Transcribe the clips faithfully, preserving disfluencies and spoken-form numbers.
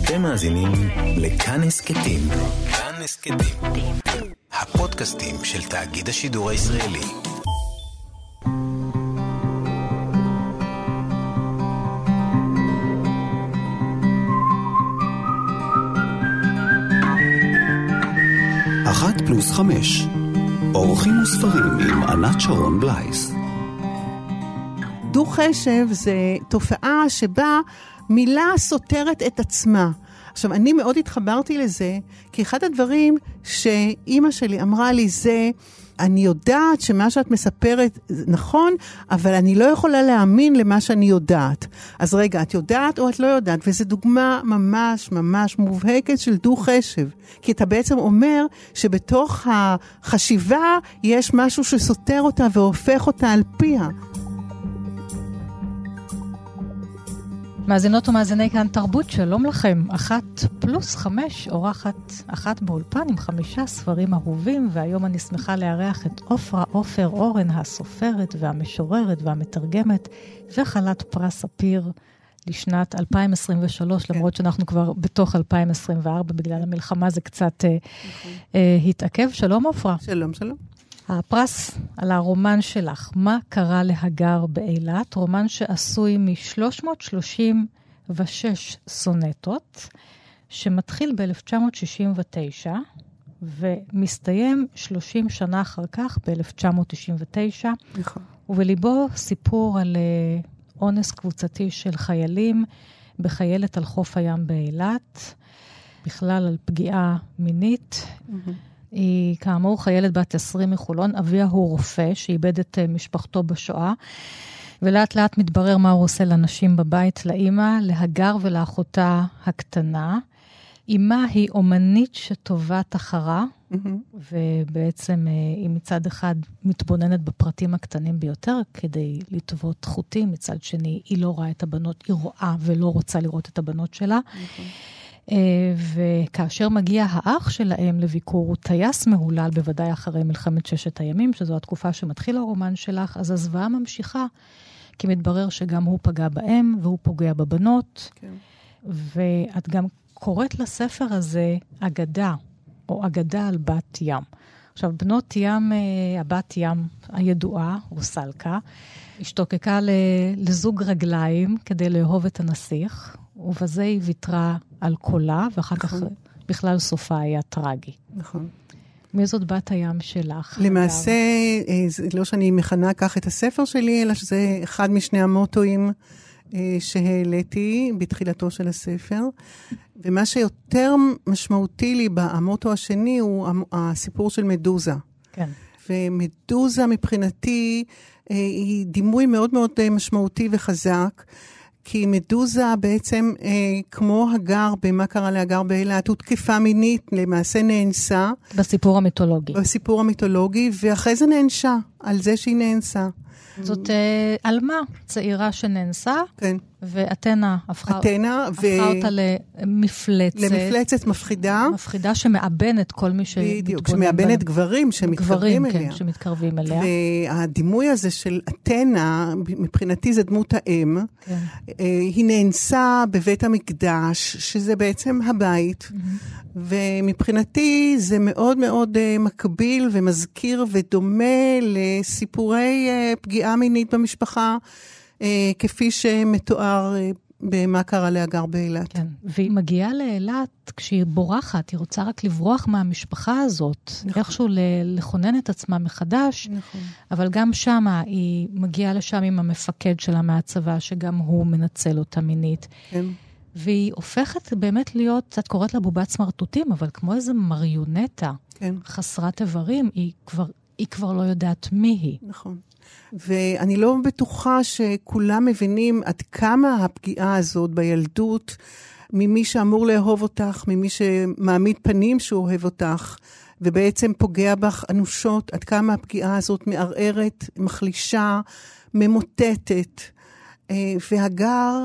אתם מאזינים לכאן הסקטים. כאן הסקטים. הפודקאסטים של תאגיד השידור הישראלי. אחת פלוס חמש. אורחים וספרים עם ענת שרון בלייס. דו חשב זה תופעה שבה מילה סותרת את עצמה. עכשיו, אני מאוד התחברתי לזה, כי אחד הדברים שאימא שלי אמרה לי זה, אני יודעת שמה שאת מספרת נכון, אבל אני לא יכולה להאמין למה שאני יודעת. אז רגע, את יודעת או את לא יודעת? וזו דוגמה ממש ממש מובהקת של דו חשב. כי אתה בעצם אומר שבתוך החשיבה יש משהו שסותר אותה והופך אותה על פיה. מאזינות ומאזיני כאן תרבות, שלום לכם. אחת פלוס חמש, אורחת אחת באולפן עם חמישה ספרים אהובים, והיום אני שמחה לארח את עופרה עופר אורן, הסופרת והמשוררת והמתרגמת, וחלת פרס ספיר לשנת אלפיים עשרים ושלוש, למרות שאנחנו כבר בתוך אלפיים עשרים וארבע, בגלל המלחמה זה קצת נכון. אה, התעכב. שלום עופרה. שלום, שלום. הפרס על הרומן שלך, מה קרה להגר באילת, רומן שעשוי מ-שלוש מאות שלושים ושש סונטות, שמתחיל ב-אלף תשע מאות שישים ותשע, ומסתיים שלושים שנה אחר כך, ב-אלף תשע מאות תשעים ותשע, נכון. ובליבו סיפור על uh, אונס קבוצתי של חיילים, בחיילת על חוף הים באילת, בכלל על פגיעה מינית, mm-hmm. היא כאמור חיילת בת עשרים מחולון, אביה הוא רופא שאיבד את משפחתו בשואה, ולאט לאט מתברר מה הוא עושה לנשים בבית, לאמא, להגר ולאחותה הקטנה. אמא היא אומנית שטובת אחרה, mm-hmm. ובעצם היא מצד אחד מתבוננת בפרטים הקטנים ביותר, כדי לטוות חוטים, מצד שני היא לא רואה את הבנות, היא רואה ולא רוצה לראות את הבנות שלה. Mm-hmm. וכאשר מגיע האח שלהם לביקור, הוא טייס מהולל, בוודאי אחרי מלחמת ששת הימים, שזו התקופה שמתחיל הרומן שלך, אז הזוועה ממשיכה, כי מתברר שגם הוא פגע בהם, והוא פוגע בבנות, כן. ואת גם קוראת לספר הזה אגדה, או אגדה על בת ים. עכשיו, בנות ים, הבת ים הידועה, רוסלקה, השתוקקה לזוג רגליים כדי לאהוב את הנסיך, ובזה היא ויתרה על קולה, ואחר כך בכלל סופה היה טרגי. נכון. מי זאת בת הים שלך? למעשה, זה לא שאני מכנה כך את הספר שלי, אלא שזה אחד משני המוטואים שהעליתי בתחילתו של הספר. ומה שיותר משמעותי לי במוטו השני, הוא הסיפור של מדוזה. כן. ומדוזה מבחינתי היא דימוי מאוד מאוד משמעותי וחזק, כי מדוזה בעצם, אה, כמו הגר, במה קרה להגר באילת, הותקפה מינית, למעשה נאנסה. בסיפור המיתולוגי. בסיפור המיתולוגי, ואחרי זה נאנסה, על זה שהיא נאנסה. זאת אה, אלמה, צעירה שנאנסה, כן. ואתנה הפכה, אתנה, הפכה ו... אותה למפלצת. למפלצת מפחידה. מפחידה שמאבנת כל מי שמתבונן. בדיוק, שמאבנת גברים שמתקרבים אליה. גברים, כן, שמתקרבים אליה. והדימוי הזה של אתנה, מבחינתי זה דמות האם, כן. היא נאנסה בבית המקדש, שזה בעצם הבית, mm-hmm. ומבחינתי זה מאוד מאוד מקביל ומזכיר ודומה לסיפורי פגיעה מינית במשפחה, כפי שמתואר במה קרה להגר באילת. כן, והיא מגיעה לאילת כשהיא בורחת, היא רוצה רק לברוח מהמשפחה הזאת, נכון. איכשהו לכונן את עצמה מחדש, נכון. אבל גם שמה היא מגיעה לשם עם המפקד שלה מהצבא, שגם הוא מנצל אותה מינית. כן. והיא הופכת באמת להיות, את קוראת לה בובת סמרטוטים, אבל כמו איזו מריונטה, כן. חסרת איברים, היא כבר, היא כבר לא יודעת מי היא. נכון. ואני לא בטוחה שכולם מבינים עד כמה הפגיעה הזאת בילדות, ממי שאמור לאהוב אותך, ממי שמעמיד פנים שהוא אוהב אותך, ובעצם פוגע בך אנושות, עד כמה הפגיעה הזאת מערערת, מחלישה, ממוטטת. והגר,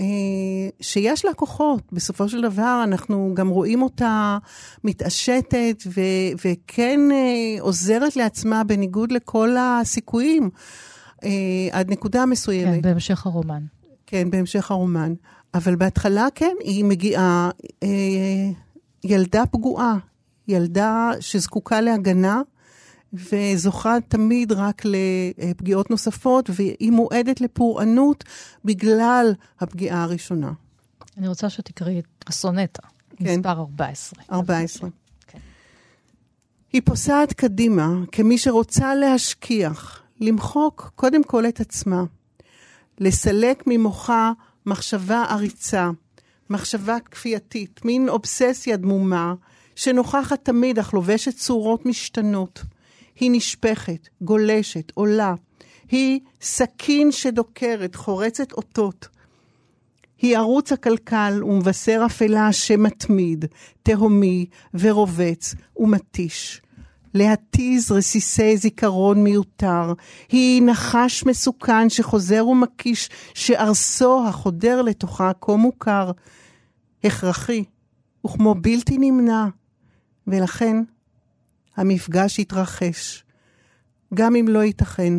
שיש לה כוחות, בסופו של דבר אנחנו גם רואים אותה מתעשתת ו- וכן עוזרת לעצמה בניגוד לכל הסיכויים עד נקודה מסוימת. כן, בהמשך הרומן. כן, בהמשך הרומן. אבל בהתחלה כן, היא מגיעה אה, ילדה פגועה, ילדה שזקוקה להגנה, וזוכה תמיד רק לפגיעות נוספות, והיא מועדת לפורענות בגלל הפגיעה הראשונה. אני רוצה שתקראי את הסונטה, כן. מספר ארבע עשרה. ארבע עשרה. כן. היא פוסעת קדימה כמי שרוצה להשכיח, למחוק קודם כל את עצמה, לסלק ממוחה מחשבה עריצה, מחשבה כפייתית, מין אובססיה דמומה, שנוכחת תמיד אך לובשת צורות משתנות. היא נשפכת, גולשת, עולה. היא סכין שדוקרת, חורצת אותות. היא ערוץ הקלקל ומבשר אפלה שמתמיד, תהומי ורובץ ומתיש. להתיז רסיסי זיכרון מיותר. היא נחש מסוכן שחוזר ומקיש, שארסו החודר לתוכה כה מוכר. הכרחי וכמו בלתי נמנע. ולכן המפגש יתרחש, גם אם לא ייתכן.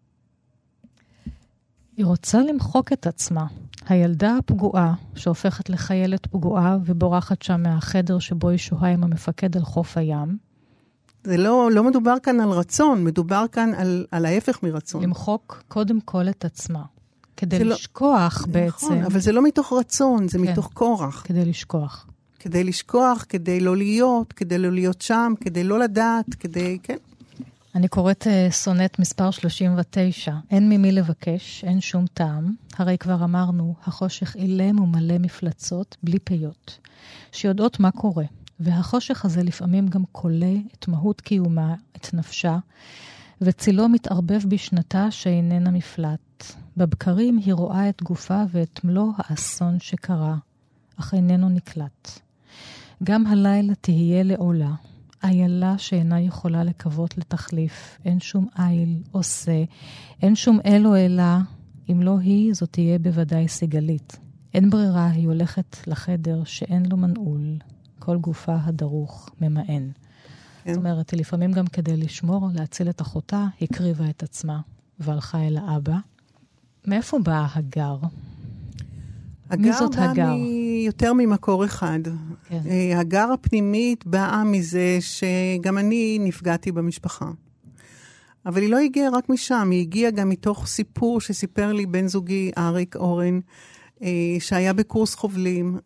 היא רוצה למחוק את עצמה. הילדה הפגועה, שהופכת לחיילת פגועה ובורחת שם מהחדר שבו היא שוהה עם המפקד על חוף הים. זה לא, לא מדובר כאן על רצון, מדובר כאן על, על ההפך מרצון. למחוק קודם כל את עצמה. כדי לא, לשכוח בעצם. נכון, אבל זה לא מתוך רצון, זה כן, מתוך כורח. כדי לשכוח. כדי לשכוח, כדי לא להיות, כדי לא להיות שם, כדי לא לדעת, כדי, כן. אני קוראת סונט מספר שלושים ותשע. אין ממי לבקש, אין שום טעם. הרי כבר אמרנו, החושך אילם ומלא מפלצות בלי פיות, שיודעות מה קורה. והחושך הזה לפעמים גם קולה את מהות קיומה, את נפשה, וצילו מתערבב בשנתה שאיננה מפלט. בבקרים היא רואה את גופה ואת מלוא האסון שקרה, אך איננו נקלט. גם הלילה תהיה לעולה, איילה שאינה יכולה לקוות לתחליף, אין שום איל עושה, אין שום אל או אלה, אם לא היא, זאת תהיה בוודאי סיגלית. אין ברירה, היא הולכת לחדר שאין לו מנעול, כל גופה הדרוך ממאן. כן. זאת אומרת, היא לפעמים גם כדי לשמור, להציל את אחותה, הקריבה את עצמה, והלכה אל האבא. מאיפה באה הגר? מי זאת הגר? הגר באה יותר ממקור אחד. כן. הגר הפנימית באה מזה שגם אני נפגעתי במשפחה. אבל היא לא הגיעה רק משם, היא הגיעה גם מתוך סיפור שסיפר לי בן זוגי אריק אורן, שהיה בקורס חובלים,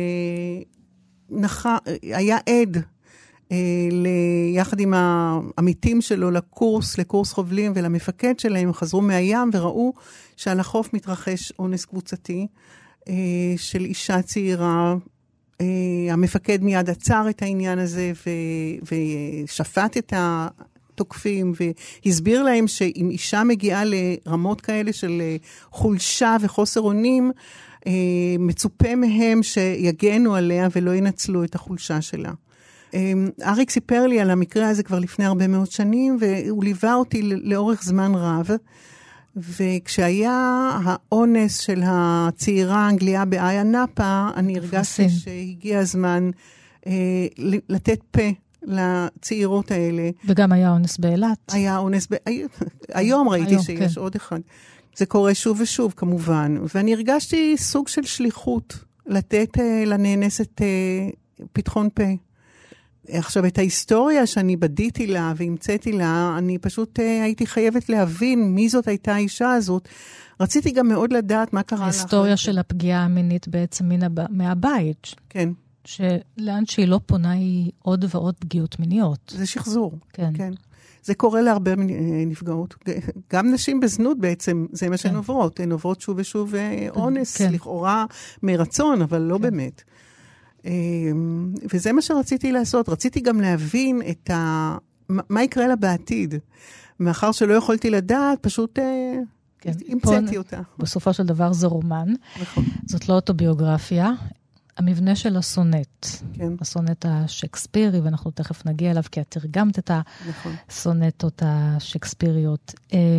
והיה עד יחד עם העמיתים שלו לקורס, לקורס חובלים ולמפקד שלהם, חזרו מהים וראו שעל החוף מתרחש אונס קבוצתי של אישה צעירה. המפקד מיד עצר את העניין הזה ושפט את התוקפים והסביר להם שאם אישה מגיעה לרמות כאלה של חולשה וחוסר אונים, מצופה מהם שיגנו עליה ולא ינצלו את החולשה שלה. אריק סיפר לי על המקרה הזה כבר לפני הרבה מאוד שנים, והוא ליווה אותי לאורך זמן רב, וכשהיה האונס של הצעירה האנגליה באיה נאפה, אני הרגשתי שהגיע הזמן אה, לתת פה לצעירות האלה. וגם היה אונס באילת. היה אונס, ב... היום ראיתי היום, שיש כן. עוד אחד. זה קורה שוב ושוב כמובן, ואני הרגשתי סוג של שליחות, לתת אה, לנאנסת אה, פתחון פה. עכשיו, את ההיסטוריה שאני בדיתי לה והמצאתי לה, אני פשוט uh, הייתי חייבת להבין מי זאת הייתה האישה הזאת. רציתי גם מאוד לדעת מה קרה לה. ההיסטוריה של הפגיעה המינית בעצם מן הב... מהבית. כן. שלאן שהיא לא פונה היא עוד ועוד פגיעות מיניות. זה שחזור. כן. כן. זה קורה להרבה נפגעות. גם נשים בזנות בעצם, זה מה שהן כן. עוברות. הן עוברות שוב ושוב אונס, כן. לכאורה מרצון, אבל לא כן. באמת. וזה מה שרציתי לעשות. רציתי גם להבין את ה... מה יקרה לה בעתיד. מאחר שלא יכולתי לדעת, פשוט כן. המצאתי אותה. בסופו של דבר זה רומן. נכון. זאת לא אוטוביוגרפיה. המבנה של הסונט. כן. הסונט השקספירי, ואנחנו תכף נגיע אליו, כי את תרגמת את נכון. הסונטות השקספיריות.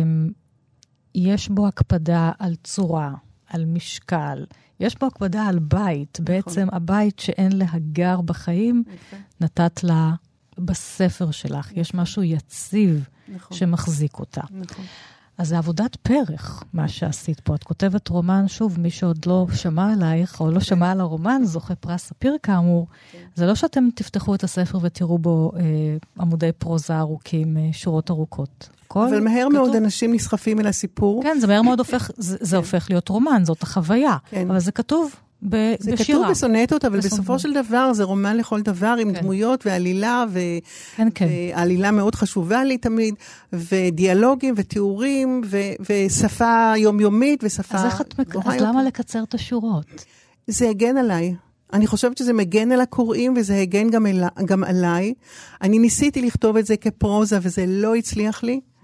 יש בו הקפדה על צורה, על משקל, יש פה הקפדה על בית, בעצם נכון. הבית שאין להגר בחיים, נכון. נתת לה בספר שלך, נכון. יש משהו יציב נכון. שמחזיק אותה. נכון. אז זה עבודת פרח, מה שעשית פה. את כותבת רומן, שוב, מי שעוד לא שמע עלייך, או לא שמע על הרומן, זוכה פרס ספיר כאמור. זה לא שאתם תפתחו את הספר ותראו בו אה, עמודי פרוזה ארוכים, אה, שורות ארוכות. אבל מהר כתוב... מאוד אנשים נסחפים אל הסיפור. כן, זה מהר מאוד הופך, זה, זה הופך להיות רומן, זאת החוויה. כן. אבל זה כתוב ב- זה בשירה. כתוב בסונטות, אבל בסופו בסונטות. של דבר זה רומן לכל דבר, עם כן. דמויות ועלילה, ו... כן, כן. ועלילה מאוד חשובה לי תמיד, ודיאלוגים ותיאורים, ו... ושפה יומיומית, ושפה... אז, איך את מק... אז למה לקצר את השורות? זה הגן עליי. אני חושבת שזה מגן על הקוראים, וזה הגן גם, אל... גם עליי. אני ניסיתי לכתוב את זה כפרוזה, וזה לא הצליח לי. Mm-hmm.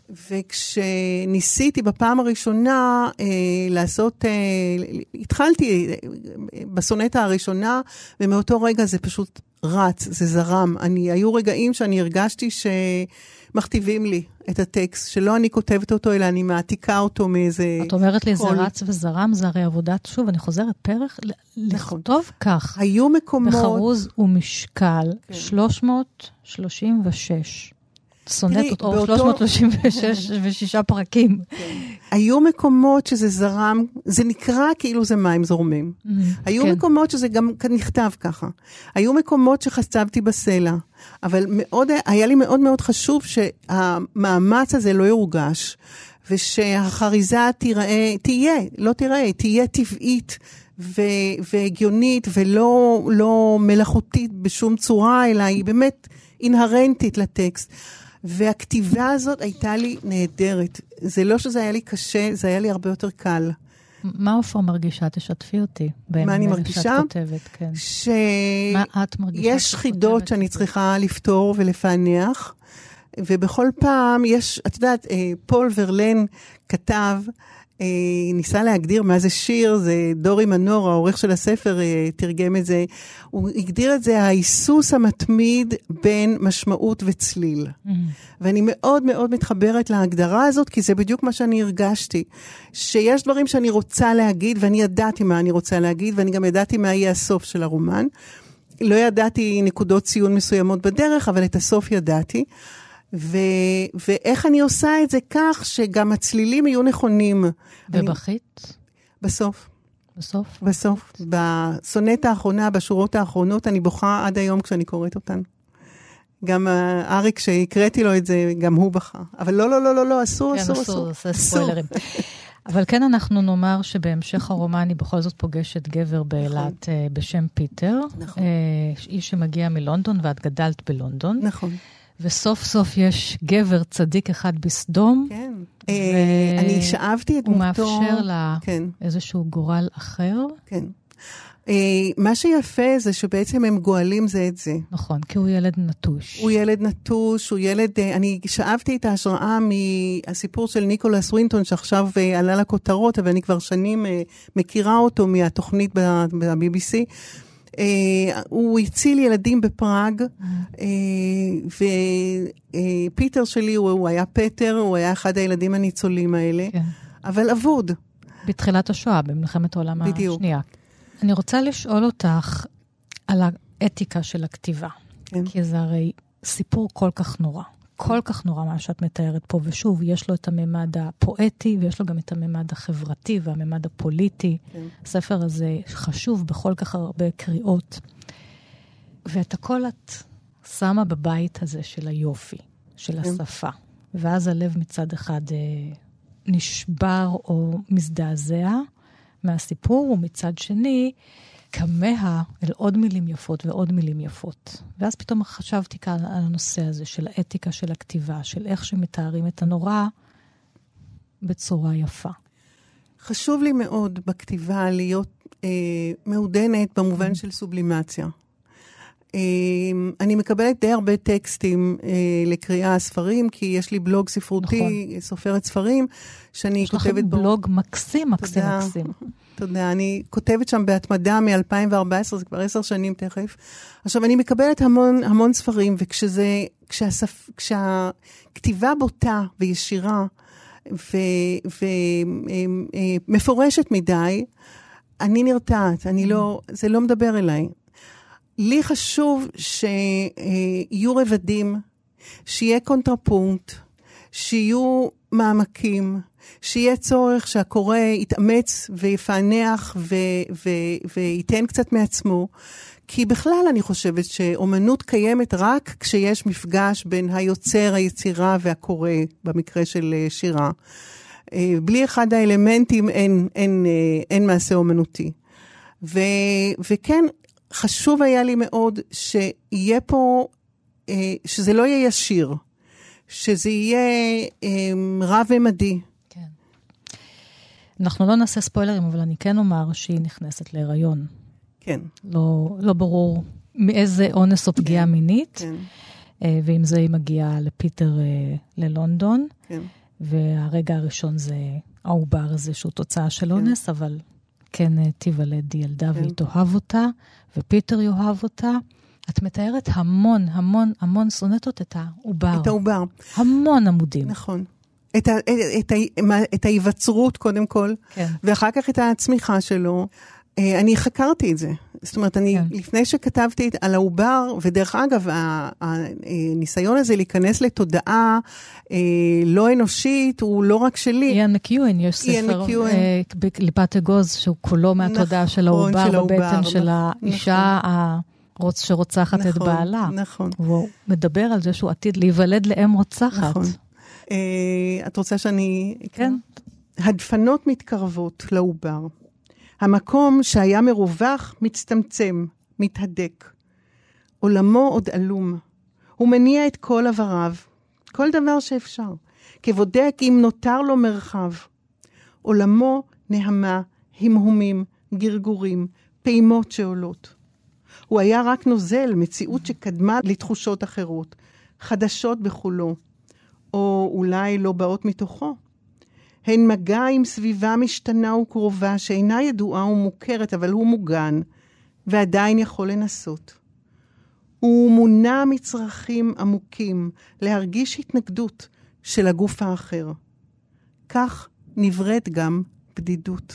וכשניסיתי בפעם הראשונה אה, לעשות, אה, התחלתי אה, בסונטה הראשונה, ומאותו רגע זה פשוט רץ, זה זרם. אני, היו רגעים שאני הרגשתי שמכתיבים לי את הטקסט, שלא אני כותבת אותו, אלא אני מעתיקה אותו מאיזה... את אומרת לי, כל... זה רץ וזרם, זה הרי עבודת, שוב, אני חוזרת פרח, נכון. לכתוב כך. היו מקומות... בחרוז ומשקל, כן. שלוש מאות שלושים ושש. סונטות, או שלוש מאות שלושים ושש ושישה פרקים. היו מקומות שזה זרם, זה נקרא כאילו זה מים זורמים. היו מקומות שזה גם נכתב ככה. היו מקומות שחצבתי בסלע. אבל מאוד, היה לי מאוד מאוד חשוב שהמאמץ הזה לא יורגש, ושהחריזה תיראה, תהיה, לא תיראה, תהיה טבעית והגיונית, ולא לא מלאכותית בשום צורה, אלא היא באמת אינהרנטית לטקסט. והכתיבה הזאת הייתה לי נהדרת. זה לא שזה היה לי קשה, זה היה לי הרבה יותר קל. מה אופר מרגישה? תשתפי אותי. מה אני מרגישה? כותבת, כן. ש... מה את מרגישה? יש חידות שאני צריכה לפתור ולפענח, ובכל פעם יש, את יודעת, פול ורלן כתב, ניסה להגדיר מה זה שיר, זה דורי מנור, העורך של הספר, תרגם את זה. הוא הגדיר את זה ההיסוס המתמיד בין משמעות וצליל. Mm-hmm. ואני מאוד מאוד מתחברת להגדרה הזאת, כי זה בדיוק מה שאני הרגשתי. שיש דברים שאני רוצה להגיד, ואני ידעתי מה אני רוצה להגיד, ואני גם ידעתי מה יהיה הסוף של הרומן. לא ידעתי נקודות ציון מסוימות בדרך, אבל את הסוף ידעתי. ו... ואיך אני עושה את זה כך שגם הצלילים יהיו נכונים. ובכית? אני... בסוף. בסוף? בסוף. בסונטה האחרונה, בשורות האחרונות, אני בוכה עד היום כשאני קוראת אותן. גם אריק שהקראתי לו את זה, גם הוא בכה. אבל לא, לא, לא, לא, לא, אסור, כן, אסור, אסור. אסור. עושה ספוילרים. אבל כן אנחנו נאמר שבהמשך הרומן היא בכל זאת פוגשת גבר באילת נכון. בשם פיטר. נכון. איש שמגיע מלונדון, ואת גדלת בלונדון. נכון. וסוף סוף יש גבר צדיק אחד בסדום. כן. אני שאבתי את מותו. הוא מאפשר לה איזשהו גורל אחר. כן. מה שיפה זה שבעצם הם גואלים זה את זה. נכון, כי הוא ילד נטוש. הוא ילד נטוש, הוא ילד... אני שאבתי את ההשראה מהסיפור של ניקולס ווינטון, שעכשיו עלה לכותרות, אבל אני כבר שנים מכירה אותו מהתוכנית ב-בי בי סי. הוא הציל ילדים בפראג, ופיטר שלי, הוא היה פטר, הוא היה אחד הילדים הניצולים האלה, אבל אבוד. בתחילת השואה, במלחמת העולם השנייה. אני רוצה לשאול אותך על האתיקה של הכתיבה, כי זה הרי סיפור כל כך נורא. כל כך נורא מה שאת מתארת פה, ושוב, יש לו את הממד הפואטי, ויש לו גם את הממד החברתי והממד הפוליטי. כן. הספר הזה חשוב בכל כך הרבה קריאות. ואת הכל את שמה בבית הזה של היופי, של כן. השפה. ואז הלב מצד אחד אה, נשבר או מזדעזע מהסיפור, ומצד שני, כמה אל עוד מילים יפות ועוד מילים יפות. ואז פתאום חשבתי כאן על הנושא הזה של האתיקה של הכתיבה, של איך שמתארים את הנורא בצורה יפה. חשוב לי מאוד בכתיבה להיות אה, מעודנת במובן של סובלימציה. אה, אני מקבלת די הרבה טקסטים אה, לקריאה ספרים, כי יש לי בלוג ספרותי, נכון. סופרת ספרים, שאני כותבת בו. יש לכם בלוג מקסים, מקסים, תודה. מקסים. תודה, אני כותבת שם בהתמדה מ-אלפיים וארבע עשרה, זה כבר עשר שנים תכף. עכשיו, אני מקבלת המון, המון ספרים, וכשזה, כשהספ, כשהכתיבה בוטה וישירה, ומפורשת מדי, אני נרתעת, אני לא, זה לא מדבר אליי. לי חשוב שיהיו רבדים, שיהיה קונטרפונקט, שיהיו מעמקים, שיהיה צורך שהקורא יתאמץ ויפענח ו- ו- וייתן קצת מעצמו, כי בכלל אני חושבת שאומנות קיימת רק כשיש מפגש בין היוצר, היצירה והקורא, במקרה של שירה. בלי אחד האלמנטים אין, אין, אין מעשה אומנותי. ו, וכן, חשוב היה לי מאוד שיהיה פה, שזה לא יהיה ישיר, שזה יהיה רב-ממדי. כן. אנחנו לא נעשה ספוילרים, אבל אני כן אומר שהיא נכנסת להיריון. כן. לא, לא ברור מאיזה אונס או פגיעה כן. מינית, כן. ועם זה היא מגיעה לפיטר ללונדון. כן. והרגע הראשון זה העובר הזה, שהוא תוצאה של אונס, כן. אבל כן תיוולד ילדה, כן. והיא תאהב אותה, ופיטר יאהב אותה. את מתארת המון, המון, המון סונטות את העובר. את העובר. המון עמודים. נכון. את, ה, את, ה, את ההיווצרות קודם כל, כן. ואחר כך את הצמיחה שלו. אני חקרתי את זה. זאת אומרת, אני, כן. לפני שכתבתי על העובר, ודרך אגב, הניסיון הזה להיכנס לתודעה לא אנושית, הוא לא רק שלי. איאן מקיואן, יש ספר בקליפת אגוז, שהוא כולו מהתודעה של העובר, בבטן של האישה שרוצחת את בעלה. נכון. והוא מדבר על זה שהוא עתיד להיוולד לאם רוצחת. נכון. את רוצה שאני... כן. הדפנות מתקרבות לעובר. המקום שהיה מרווח מצטמצם, מתהדק. עולמו עוד עלום. הוא מניע את כל עבריו, כל דבר שאפשר, כבודק אם נותר לו מרחב. עולמו נהמה, המהומים, גרגורים, פעימות שעולות. הוא היה רק נוזל, מציאות שקדמה לתחושות אחרות, חדשות בחולו, או אולי לא באות מתוכו. הן מגע עם סביבה משתנה וקרובה, שאינה ידועה ומוכרת, אבל הוא מוגן, ועדיין יכול לנסות. הוא מונע מצרכים עמוקים, להרגיש התנגדות של הגוף האחר. כך נבראת גם בדידות.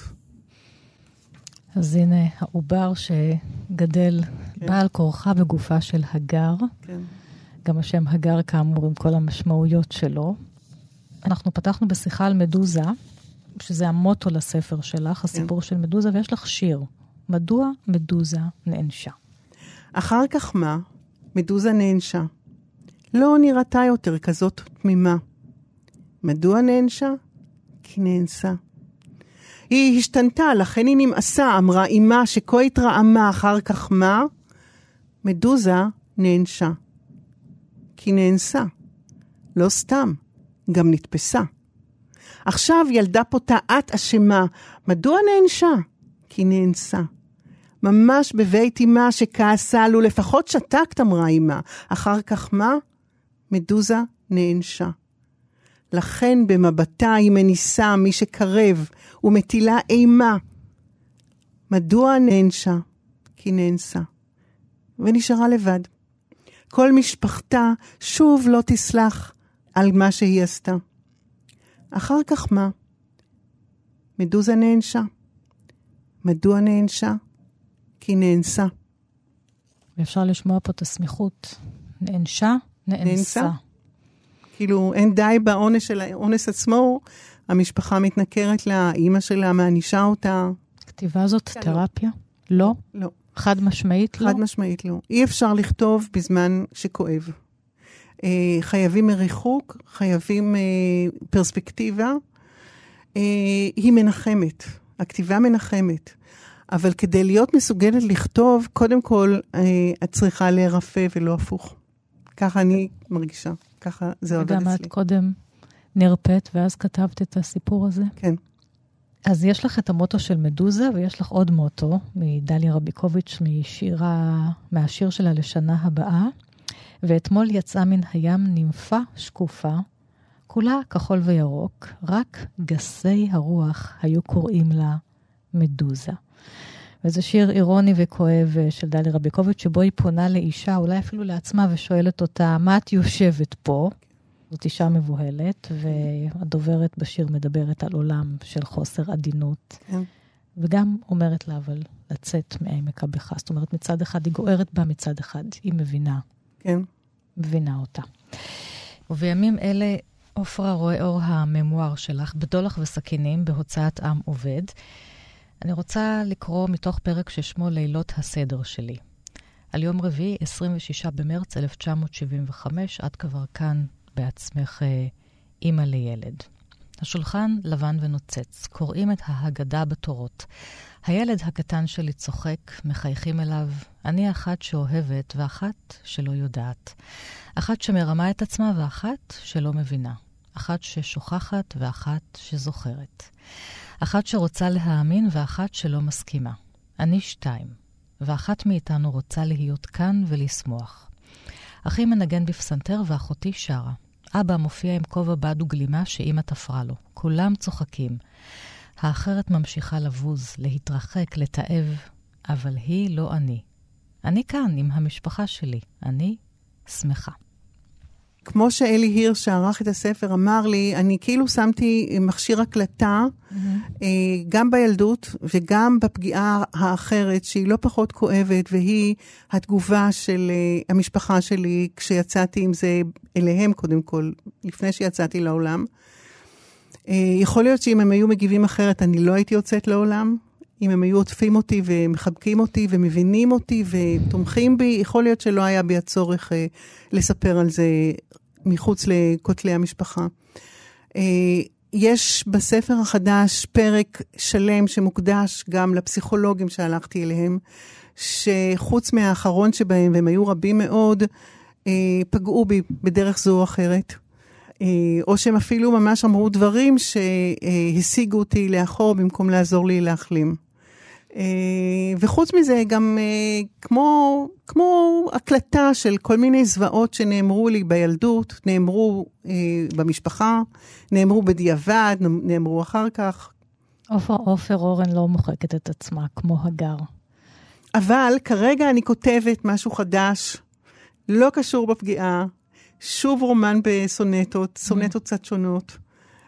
אז הנה העובר שגדל כן. בעל כורחה בגופה של הגר. כן. גם השם הגר כאמור עם כל המשמעויות שלו. אנחנו פתחנו בשיחה על מדוזה, שזה המוטו לספר שלך, הסיפור כן. של מדוזה, ויש לך שיר. מדוע מדוזה נענשה? אחר כך מה? מדוזה נענשה. לא נראתה יותר כזאת תמימה. מדוע נענשה? כי נענסה. היא השתנתה, לכן היא נמאסה, אמרה אימה שכה התרעמה, אחר כך מה? מדוזה נענשה. כי נענסה. לא סתם. גם נתפסה. עכשיו ילדה פותה, את אשמה. מדוע נענשה? כי נענסה. ממש בבית אמה שכעסה לו, לפחות שתקת אמרה אמה. אחר כך מה? מדוזה נענשה. לכן במבטה היא מניסה מי שקרב ומטילה אימה. מדוע נענשה? כי נענסה. ונשארה לבד. כל משפחתה שוב לא תסלח על מה שהיא עשתה. אחר כך מה? מדוזה נענשה. מדוע נענשה? כי נענסה. ואפשר לשמוע פה את הסמיכות. נענשה, נענסה. נענסה. כאילו אין די בעונש של האונס עצמו, המשפחה מתנכרת לה, האמא שלה מענישה אותה. כתיבה זאת כן, תרפיה? לא? לא. לא. חד משמעית לא? חד משמעית לא. אי אפשר לכתוב בזמן שכואב. אה, חייבים מריחוק, חייבים אה, פרספקטיבה. אה, היא מנחמת. הכתיבה מנחמת. אבל כדי להיות מסוגלת לכתוב, קודם כל אה, את צריכה להירפא ולא הפוך. ככה אני מרגישה. ככה זה עובד אצלי. וגם את קודם נרפאת, ואז כתבת את הסיפור הזה? כן. אז יש לך את המוטו של מדוזה, ויש לך עוד מוטו, מדליה רביקוביץ', משירה, מהשיר שלה לשנה הבאה. ואתמול יצאה מן הים נמפה שקופה, כולה כחול וירוק, רק גסי הרוח היו קוראים לה מדוזה. וזה שיר אירוני וכואב של דליה רביקוביץ', שבו היא פונה לאישה, אולי אפילו לעצמה, ושואלת אותה, מה את יושבת פה? זאת אישה מבוהלת, והדוברת בשיר מדברת על עולם של חוסר עדינות. כן. וגם אומרת לה, אבל לצאת מעמק הבכה. זאת אומרת, מצד אחד היא גוערת בה, מצד אחד היא מבינה. כן. מבינה אותה. ובימים אלה עופרה רואה אור הממואר שלך, בדולח וסכינים, בהוצאת עם עובד. אני רוצה לקרוא מתוך פרק ששמו לילות הסדר שלי. על יום רביעי, עשרים ושישה במרץ אלף תשע מאות שבעים וחמש, את כבר כאן בעצמך אימא לילד. השולחן לבן ונוצץ, קוראים את ההגדה בתורות. הילד הקטן שלי צוחק, מחייכים אליו. אני אחת שאוהבת ואחת שלא יודעת. אחת שמרמה את עצמה ואחת שלא מבינה. אחת ששוכחת ואחת שזוכרת. אחת שרוצה להאמין ואחת שלא מסכימה. אני שתיים, ואחת מאיתנו רוצה להיות כאן ולשמוח. אחי מנגן בפסנתר ואחותי שרה. אבא מופיע עם כובע בד וגלימה שאמא תפרה לו. כולם צוחקים. האחרת ממשיכה לבוז, להתרחק, לתאב, אבל היא לא אני. אני כאן עם המשפחה שלי. אני שמחה. כמו שאלי הירש שערך את הספר אמר לי, אני כאילו שמתי מכשיר הקלטה, mm-hmm. גם בילדות וגם בפגיעה האחרת, שהיא לא פחות כואבת, והיא התגובה של המשפחה שלי, כשיצאתי עם זה אליהם קודם כל, לפני שיצאתי לעולם. יכול להיות שאם הם היו מגיבים אחרת, אני לא הייתי יוצאת לעולם. אם הם היו עוטפים אותי ומחבקים אותי ומבינים אותי ותומכים בי, יכול להיות שלא היה בי הצורך אה, לספר על זה מחוץ לכותלי המשפחה. אה, יש בספר החדש פרק שלם שמוקדש גם לפסיכולוגים שהלכתי אליהם, שחוץ מהאחרון שבהם, והם היו רבים מאוד, אה, פגעו בי בדרך זו או אחרת. או שהם אפילו ממש אמרו דברים שהשיגו אותי לאחור במקום לעזור לי להחלים. וחוץ מזה גם כמו, כמו הקלטה של כל מיני זוועות שנאמרו לי בילדות, נאמרו במשפחה, נאמרו בדיעבד, נאמרו אחר כך. עופר, עופר אורן לא מוחקת את עצמה כמו הגר. אבל כרגע אני כותבת משהו חדש, לא קשור בפגיעה, שוב רומן בסונטות, סונטות קצת שונות.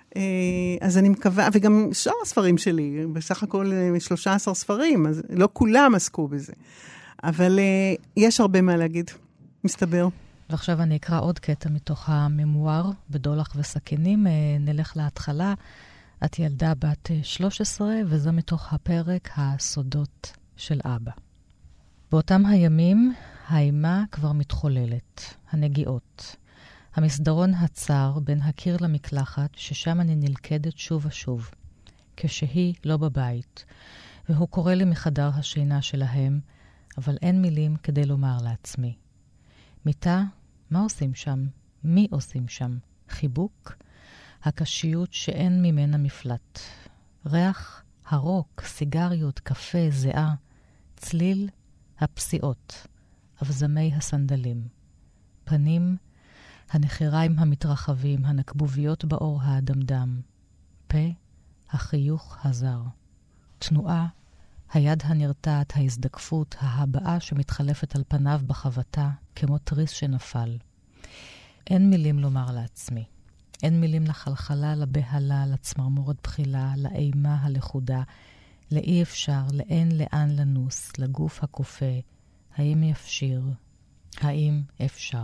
אז אני מקווה, וגם שאר הספרים שלי, בסך הכל שלושה עשר ספרים, אז לא כולם עסקו בזה. אבל יש הרבה מה להגיד, מסתבר. ועכשיו אני אקרא עוד קטע מתוך הממואר, בדולח וסכינים. נלך להתחלה. את ילדה בת שלוש עשרה, וזה מתוך הפרק הסודות של אבא. באותם הימים, האימה כבר מתחוללת, הנגיעות. המסדרון הצר בין הקיר למקלחת, ששם אני נלכדת שוב ושוב, כשהיא לא בבית, והוא קורא לי מחדר השינה שלהם, אבל אין מילים כדי לומר לעצמי. מיטה, מה עושים שם? מי עושים שם? חיבוק? הקשיות שאין ממנה מפלט. ריח, הרוק, סיגריות, קפה, זיעה, צליל, הפסיעות. אבזמי הסנדלים. פנים, הנחריים המתרחבים, הנקבוביות באור האדמדם. פה, החיוך הזר. תנועה, היד הנרתעת, ההזדקפות, ההבעה שמתחלפת על פניו בחבטה, כמו תריס שנפל. אין מילים לומר לעצמי. אין מילים לחלחלה, לבהלה, לצמרמורת בחילה, לאימה הלכודה, לאי אפשר, לאין לאן לנוס, לגוף הקופה. האם יפשיר? האם אפשר?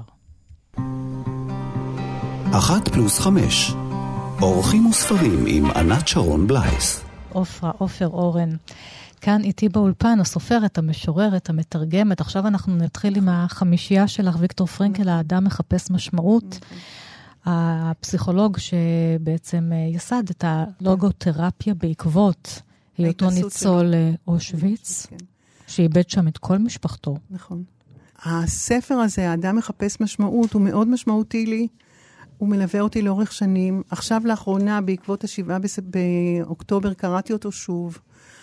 אחת פלוס חמש. אורחים וספרים עם ענת שרון בלייס. עופרה, עופר אורן. כאן איתי באולפן, הסופרת, המשוררת, המתרגמת. עכשיו אנחנו נתחיל עם החמישייה שלך, ויקטור פרנקל, האדם מחפש משמעות. הפסיכולוג שבעצם יסד את הלוגותרפיה בעקבות היותו ניצול אושוויץ, שאיבד שם את כל משפחתו. נכון. הספר הזה, האדם מחפש משמעות, הוא מאוד משמעותי לי. הוא מלווה אותי לאורך שנים. עכשיו לאחרונה, בעקבות השבעה באוקטובר, קראתי אותו שוב.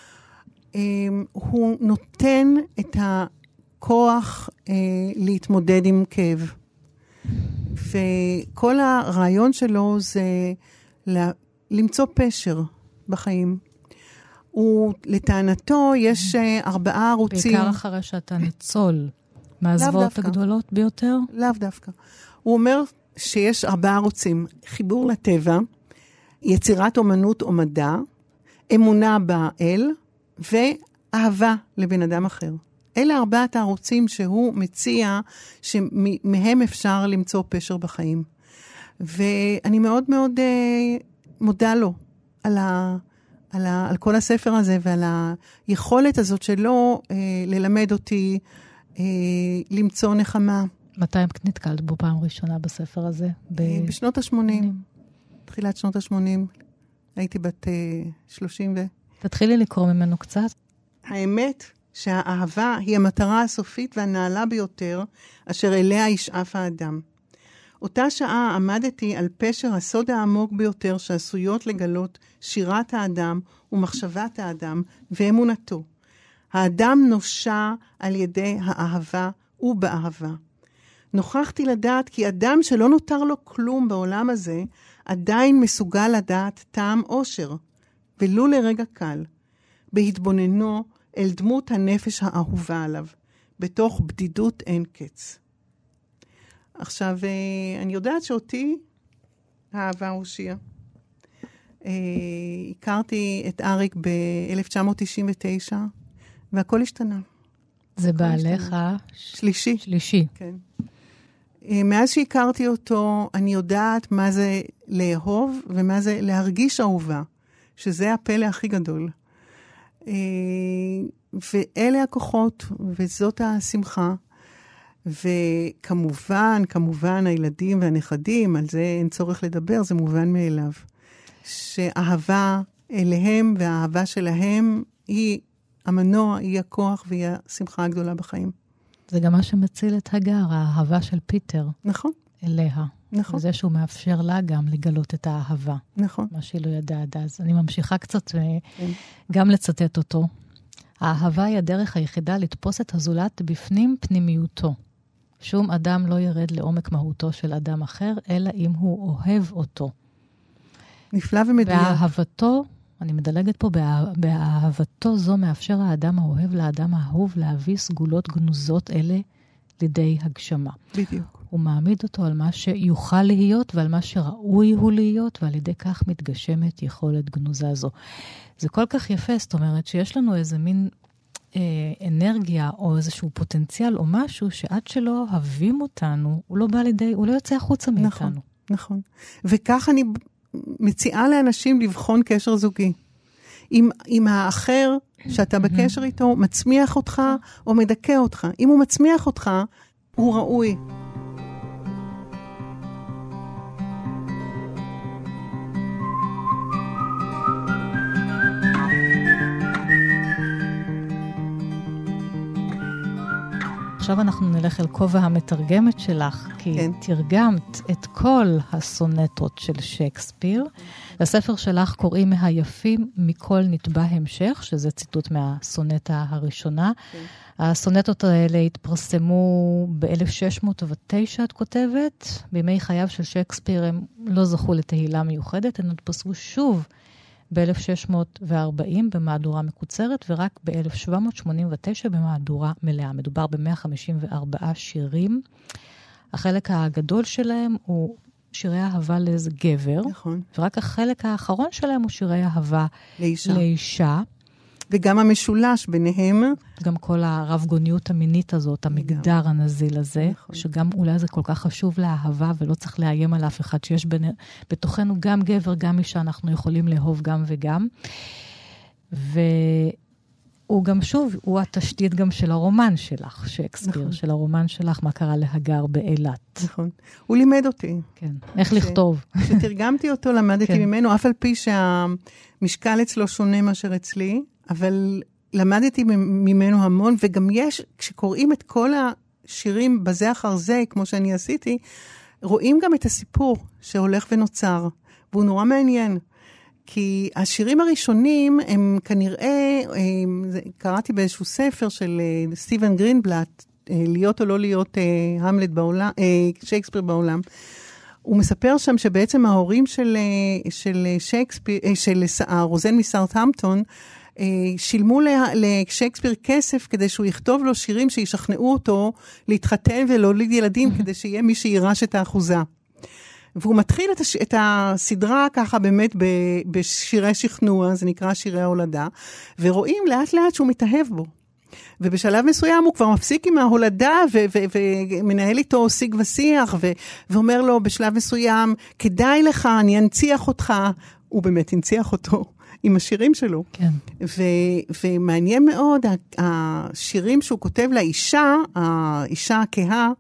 הוא נותן את הכוח להתמודד עם כאב. וכל הרעיון שלו זה למצוא פשר בחיים. הוא, לטענתו, יש ארבעה ערוצים. בעיקר אחרי שאתה ניצול מהזוועות הגדולות ביותר? לאו דווקא. הוא אומר שיש ארבעה ערוצים. חיבור לטבע, יצירת אומנות או מדע, אמונה באל, ואהבה לבן אדם אחר. אלה ארבעת הערוצים שהוא מציע, שמהם אפשר למצוא פשר בחיים. ואני מאוד מאוד uh, מודה לו על, ה, על, ה, על כל הספר הזה, ועל היכולת הזאת שלו uh, ללמד אותי, uh, למצוא נחמה. מתי נתקלת בו פעם ראשונה בספר הזה? ב... בשנות ה-שמונים. תחילת שנות ה-שמונים. הייתי בת uh, שלושים ו... תתחילי לקרוא ממנו קצת. האמת שהאהבה היא המטרה הסופית והנעלה ביותר, אשר אליה ישאף האדם. אותה שעה עמדתי על פשר הסוד העמוק ביותר שעשויות לגלות שירת האדם ומחשבת האדם ואמונתו. האדם נושע על ידי האהבה ובאהבה. נוכחתי לדעת כי אדם שלא נותר לו כלום בעולם הזה, עדיין מסוגל לדעת טעם אושר, ולו לרגע קל, בהתבוננו אל דמות הנפש האהובה עליו, בתוך בדידות אין קץ. עכשיו, אני יודעת שאותי האהבה הושיעה. הכרתי את אריק ב-אלף תשע מאות תשעים ותשע, והכל השתנה. זה בעליך? שלישי. שלישי. כן. מאז שהכרתי אותו, אני יודעת מה זה לאהוב, ומה זה להרגיש אהובה, שזה הפלא הכי גדול. ואלה הכוחות, וזאת השמחה. וכמובן, כמובן, הילדים והנכדים, על זה אין צורך לדבר, זה מובן מאליו. שאהבה אליהם והאהבה שלהם היא המנוע, היא הכוח והיא השמחה הגדולה בחיים. זה גם מה שמציל את הגר, האהבה של פיטר. נכון. אליה. נכון. וזה שהוא מאפשר לה גם לגלות את האהבה. נכון. מה שהיא לא ידעה עד אז. אני ממשיכה קצת גם לצטט אותו. האהבה היא הדרך היחידה לתפוס את הזולת בפנים פנימיותו. שום אדם לא ירד לעומק מהותו של אדם אחר, אלא אם הוא אוהב אותו. נפלא ומדויק. באהבתו, אני מדלגת פה, באה, באהבתו זו מאפשר האדם האוהב לאדם האהוב להביא סגולות גנוזות אלה לידי הגשמה. בדיוק. הוא מעמיד אותו על מה שיוכל להיות ועל מה שראוי הוא להיות, ועל ידי כך מתגשמת יכולת גנוזה זו. זה כל כך יפה, זאת אומרת שיש לנו איזה מין אה, אנרגיה או איזשהו פוטנציאל או משהו שעד שלא אוהבים אותנו, הוא לא בא לידי, הוא לא יוצא החוצה מאיתנו. נכון, נכון. וכך אני מציעה לאנשים לבחון קשר זוגי. אם, אם האחר שאתה בקשר איתו מצמיח אותך או מדכא אותך. אם הוא מצמיח אותך, הוא ראוי. עכשיו אנחנו נלך אל כובע המתרגמת שלך, כי כן. תרגמת את כל הסונטות של שייקספיר. לספר שלך קוראים מהיפים מכל נטבע המשך, שזה ציטוט מהסונטה הראשונה. כן. הסונטות האלה התפרסמו ב-אלף שש מאות ותשע, את כותבת. בימי חייו של שייקספיר הם לא זכו לתהילה מיוחדת, הם התפרסמו שוב ב-אלף שש מאות וארבעים במהדורה מקוצרת, ורק ב-אלף שבע מאות שמונים ותשע במהדורה מלאה. מדובר ב-מאה חמישים וארבעה שירים. החלק הגדול שלהם הוא שירי אהבה לאיזה גבר, נכון. ורק החלק האחרון שלהם הוא שירי אהבה לאישה. לאישה. וגם המשולש ביניהם. גם כל הרב-גוניות המינית הזאת, המגדר הנזיל הזה, נכון. שגם אולי זה כל כך חשוב לאהבה, ולא צריך לאיים על אף אחד, שיש בין, בתוכנו גם גבר, גם אישה, אנחנו יכולים לאהוב גם וגם. והוא גם שוב, הוא התשתית גם של הרומן שלך, שייקספיר, נכון. של הרומן שלך, מה קרה להגר באילת. נכון. הוא לימד אותי. כן. איך ש... לכתוב. כשתרגמתי אותו, למדתי כן. ממנו, אף על פי שהמשקל אצלו שונה מאשר אצלי, אבל למדתי ממנו המון, וגם יש, כשקוראים את כל השירים בזה אחר זה, כמו שאני עשיתי, רואים גם את הסיפור שהולך ונוצר, והוא נורא מעניין. כי השירים הראשונים הם כנראה, הם, קראתי באיזשהו ספר של סטיבן גרינבלט, להיות או לא להיות המלט בעולם, שייקספיר בעולם, הוא מספר שם שבעצם ההורים של, של שייקספיר, של רוזן מסאות'המפטון, שילמו לשייקספיר כסף כדי שהוא יכתוב לו שירים שישכנעו אותו להתחתן ולהוליד ילדים כדי שיהיה מי שירש את האחוזה. והוא מתחיל את, הש... את הסדרה ככה באמת בשירי שכנוע, זה נקרא שירי ההולדה, ורואים לאט לאט שהוא מתאהב בו. ובשלב מסוים הוא כבר מפסיק עם ההולדה, ו- ו- ומנהל איתו שיג ושיח, ו- ואומר לו בשלב מסוים, כדאי לך, אני אנציח אותך. הוא באמת הנציח אותו עם השירים שלו. כן. ו- ומעניין מאוד, השירים שהוא כותב לאישה, האישה הכהה,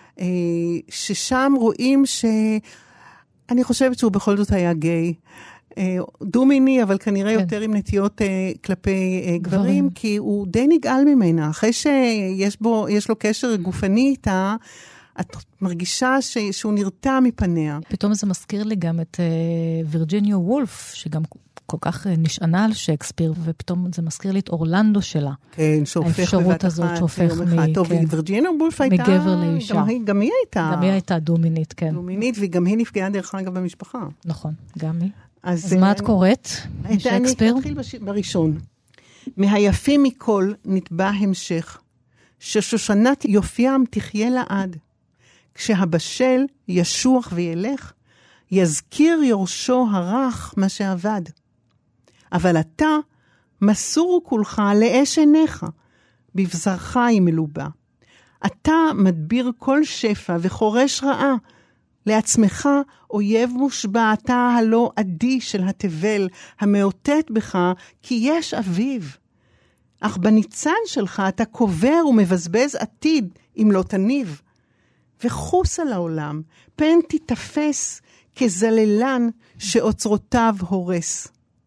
ששם רואים ש... אני חושבת שהוא בכל זאת היה גיי. דו-מיני, אבל כנראה כן. יותר עם נטיות כלפי גברים, גברים, כי הוא די נגעל ממנה. אחרי שיש בו, יש לו קשר גופני איתה, את מרגישה ש... שהוא נרתע מפניה. פתאום זה מזכיר לי גם את וירג'יניה וולף, שגם כל כך נשענה על שייקספיר, ופתאום זה מזכיר לי את אורלנדו שלה. כן, שהופך האפשרות הזאת שהופך מ... טוב, כן. וירג'יניה וולף הייתה... מגבר לאישה. גם היא, גם היא הייתה... גם היא הייתה דו-מינית, כן. דו-מינית, וגם היא נפגעה דרך אגב במשפחה. נכון, גם היא. אז, אז מה את קוראת משייקספיר? אני אתחיל בש... בראשון. מהיפים מכל נתבע המשך, ששושנת יופיים תחיה לעד. כשהבשל ישוח וילך, יזכיר יורשו הרך מה שעבד. אבל אתה מסור כולך לאש עיניך, בבשרך היא מלובה. אתה מדביר כל שפע וחורש רעה, לעצמך אויב מושבע, אתה הלא עדי של התבל, המאותת בך כי יש אביב. אך בניצן שלך אתה קובר ומבזבז עתיד, אם לא תניב. וחוס על העולם, פן תתפס כזללן שאוצרותיו הורס.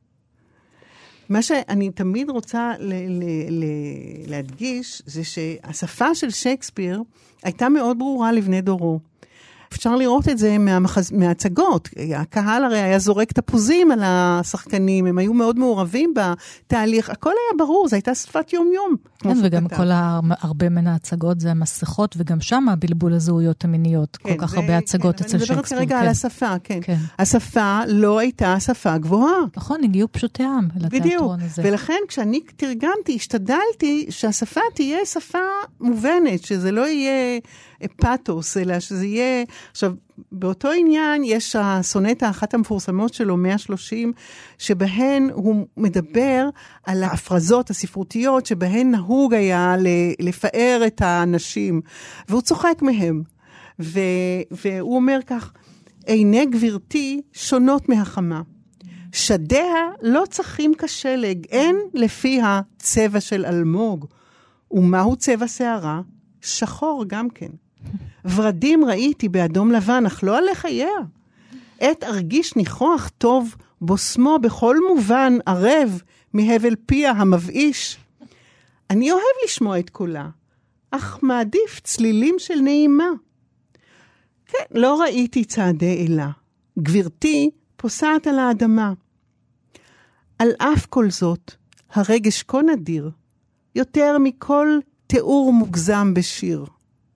מה שאני תמיד רוצה ל- ל- ל- להדגיש, זה שהשפה של שייקספיר הייתה מאוד ברורה לבני דורו. אפשר לראות את זה מהמחז... מההצגות. הקהל הרי היה זורק תפוזים על השחקנים, הם היו מאוד מעורבים בתהליך. הכל היה ברור, זו הייתה שפת יום-יום. כן, וגם כל הרבה מן ההצגות זה המסכות, וגם שם הבלבול הזהויות המיניות. כן, כל כך ו... הרבה הצגות כן, אצל שייקספיר. אני מדברת כרגע כן. על השפה, כן. כן. השפה לא הייתה שפה גבוהה. נכון, הגיעו פשוטי עם לתיאטרון הזה. ולכן כשאני תרגמתי, השתדלתי שהשפה תהיה שפה מובנת, שזה לא יהיה פאטוס, אלא שזה יהיה... עכשיו, באותו עניין יש הסונטה אחת המפורסמות שלו, מאה ושלושים, שבהן הוא מדבר על ההפרזות הספרותיות, שבהן נהוג היה לפאר את האנשים, והוא צוחק מהם. ו, והוא אומר כך, עיני גבירתי שונות מהחמה. שדיה לא צחים כשלג, אין לפיה צבע של אלמוג. ומהו צבע שערה? שחור גם כן. ורדים ראיתי באדום לבן, אך לא עלי חייה. עת ארגיש ניחוח טוב, בוסמו בכל מובן ערב מהבל פיה המבאיש. אני אוהב לשמוע את קולה, אך מעדיף צלילים של נעימה. כן, לא ראיתי צעדי אלה. גבירתי פוסעת על האדמה. על אף כל זאת, הרגש כה נדיר, יותר מכל תיאור מוגזם בשיר.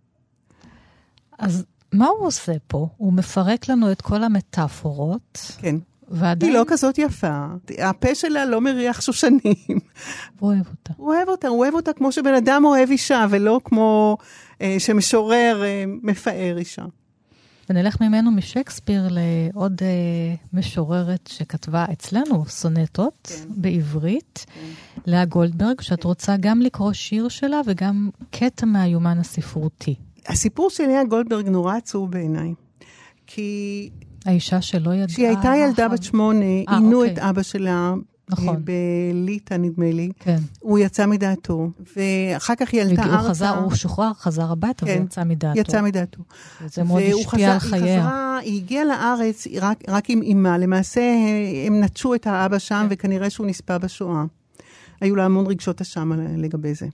אז מה הוא עושה פה? הוא מפרק לנו את כל המטאפורות. כן. ועדיין... היא לא כזאת יפה. הפה שלה לא מריח שושנים. הוא אוהב אותה. הוא אוהב אותה, הוא אוהב אותה כמו שבן אדם אוהב אישה, ולא כמו אה, שמשורר אה, מפאר אישה. ונלך ממנו משייקספיר לעוד אה, משוררת שכתבה אצלנו סונטות כן. בעברית, כן. לאה גולדברג, שאת כן. רוצה גם לקרוא שיר שלה וגם קטע מהיומן הספרותי. הסיפור של לאה גולדברג נורא עצוב בעיניי, כי... האישה שלא ידעה... כשהיא הייתה ילדה בת שמונה, עינו את אבא שלה, נכון. בליטה נדמה לי, כן. הוא יצא מדעתו, ואחר כך היא ילתה ארצה. חזר, הוא שוחרר, חזר הביתה כן, ויצא מדעתו. יצא מדעתו. זה מאוד השפיע על חייה. היא חזרה, היא הגיעה לארץ רק, רק עם אימה, למעשה הם נטשו את האבא שם, כן. וכנראה שהוא נספה בשואה. היו לה המון רגשות אשם לגבי זה.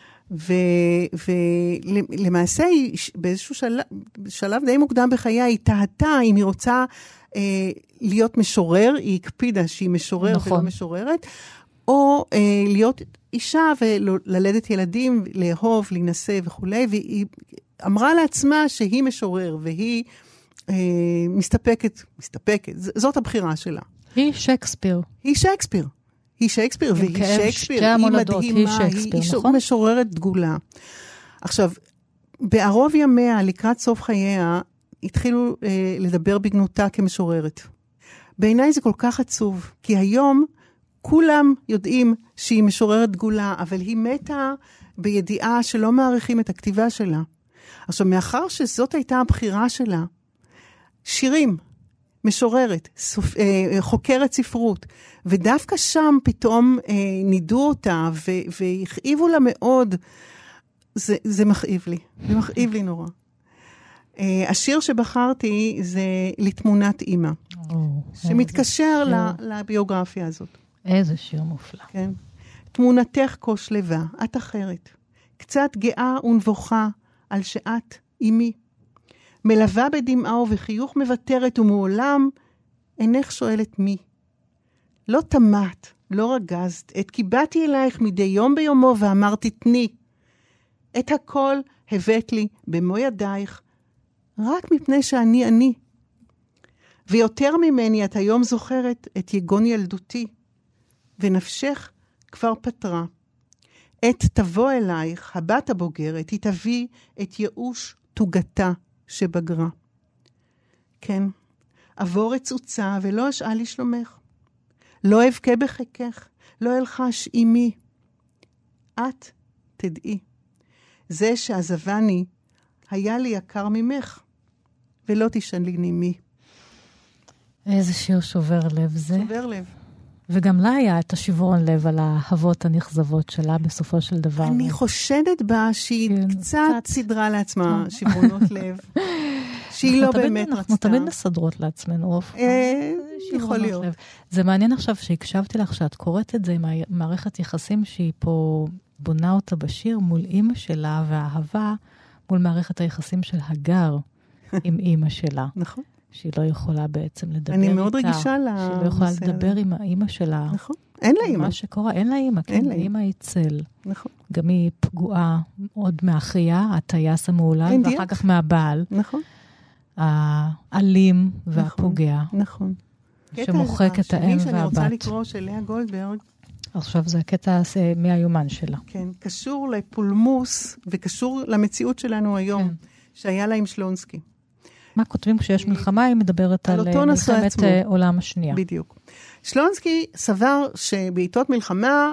ולמעשה באיזשהו שלב, שלב די מוקדם בחייה, היא תהתה אם היא רוצה אה, להיות משורר, היא הקפידה שהיא משורר נכון. ולא משוררת, או אה, להיות אישה וללדת ילדים, לאהוב, להינשא וכו'. והיא אמרה לעצמה שהיא משורר, והיא אה, מסתפקת, מסתפקת, זאת הבחירה שלה. היא שייקספיר. היא שייקספיר. היא שייקספיר, והיא שייקספיר, היא מדהימה, היא משוררת דגולה. עכשיו, בערוב ימיה, לקראת סוף חייה, התחילו אה, לדבר בגנותה כמשוררת. בעיניי זה כל כך עצוב, כי היום כולם יודעים שהיא משוררת דגולה, אבל היא מתה בידיעה שלא מעריכים את הכתיבה שלה. עכשיו, מאחר שזאת הייתה הבחירה שלה, שירים, משוררת, סופ... אה, חוקרת ספרות, ודווקא שם פתאום אה, נידו אותה ו... והכאיבו לה מאוד, זה, זה מכאיב לי, זה מכאיב לי נורא. אה, השיר שבחרתי זה לתמונת אימא, oh, שמתקשר ל... לביוגרפיה הזאת. איזה שיר מופלא. כן. תמונתך כה שלווה, את אחרת, קצת גאה ונבוכה על שאת אימי, מלווה בדמעה ובחיוך מבטרת ומעולם אינך שואלת מי. לא תמת, לא רגזת, את קיבלתי אלייך מדי יום ביומו ואמרתי תני. את הכל הבאת לי במו ידייך, רק מפני שאני אני. ויותר ממני את היום זוכרת את יגון ילדותי, ונפשך כבר פתרה. את תבוא אלייך, הבת הבוגרת, היא תביא את ייאוש תוגתה שבגרה. כן, עבור רצוצה ולא אשאל לשלומך. לא אבכה בחיקך, לא אלחש אימי. את תדעי, זה שעזבני היה לי יקר ממך, ולא תשאלי מי. איזה שיר שובר לב זה. שובר לב. וגם לה היה את השברון לב על האהבות הנכזבות שלה בסופו של דבר. אני חושדת בה שהיא כן, קצת קצת סדרה לעצמה שברונות לב. שהיא לא באמת רצתה. אנחנו תמיד מסדרות לעצמנו. יכול להיות. זה מעניין עכשיו שהקשבתי לך שאת קוראת את זה עם מערכת יחסים שהיא פה בונה אותה בשיר מול אימא שלה, והאהבה מול מערכת היחסים של הגר עם אימא שלה. נכון. שהיא לא יכולה בעצם לדבר איתה. אני מאוד רגישה לה. שהיא לא יכולה לדבר עם האימא שלה. נכון. אין לה אימא. מה שקורה, אין לה אימא. כן, אימא היא צל. נכון. גם היא פגועה עוד מאחיה, הטייס המעולל, ואחר כך מהבעל. נכון. האלים והפוגע. נכון. שמוחק את האם והבת. שאני רוצה לקרוא של לאה גולדברג. עכשיו זה הקטע מהיומן שלה. כן, קשור לפולמוס, וקשור למציאות שלנו היום, שהיה לה עם שלונסקי. מה כותבים כשיש מלחמה? היא מדברת על מלחמת עולם השנייה. בדיוק. שלונסקי סבר שבעיתות מלחמה,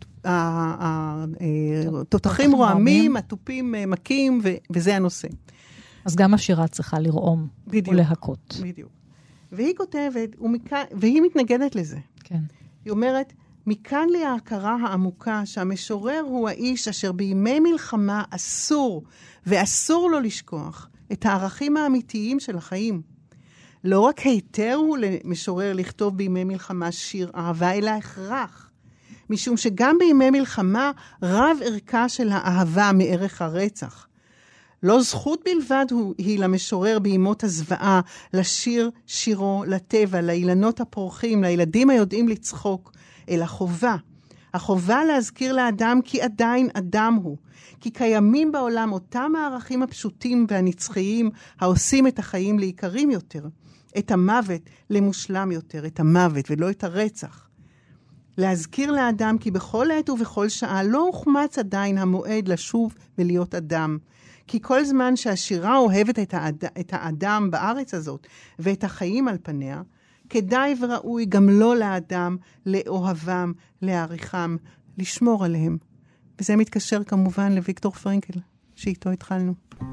כשהתותחים רועמים, התופים מכים, וזה הנושא. אז גם השירה צריכה לרעום ולהקות. בדיוק. והיא כותבת, והיא מתנגדת לזה. כן. היא אומרת, מכאן לי ההכרה העמוקה שהמשורר הוא האיש אשר בימי מלחמה אסור, ואסור לו לשכוח את הערכים האמיתיים של החיים. לא רק היתר הוא למשורר לכתוב בימי מלחמה שיר אהבה, אלא הכרח. משום שגם בימי מלחמה רב ערכה של האהבה מערך הרצח. לא זכות בלבד היא למשורר בימות הזוועה, לשיר שירו, לטבע, לאילנות הפורחים, לילדים היודעים לצחוק, אלא חובה. החובה להזכיר לאדם כי עדיין אדם הוא. כי קיימים בעולם אותם הערכים הפשוטים והנצחיים העושים את החיים לעיקרים יותר. את המוות למושלם יותר, את המוות ולא את הרצח. להזכיר לאדם כי בכל עת ובכל שעה לא הוחמץ עדיין המועד לשוב ולהיות אדם. כי כל זמן שהשירה אוהבת את, האד... את האדם בארץ הזאת ואת החיים על פניה, כדאי וראוי גם לא לאדם לאוהבם, להעריכם, לשמור עליהם. וזה מתקשר כמובן לוויקטור פרנקל, שאיתו התחלנו.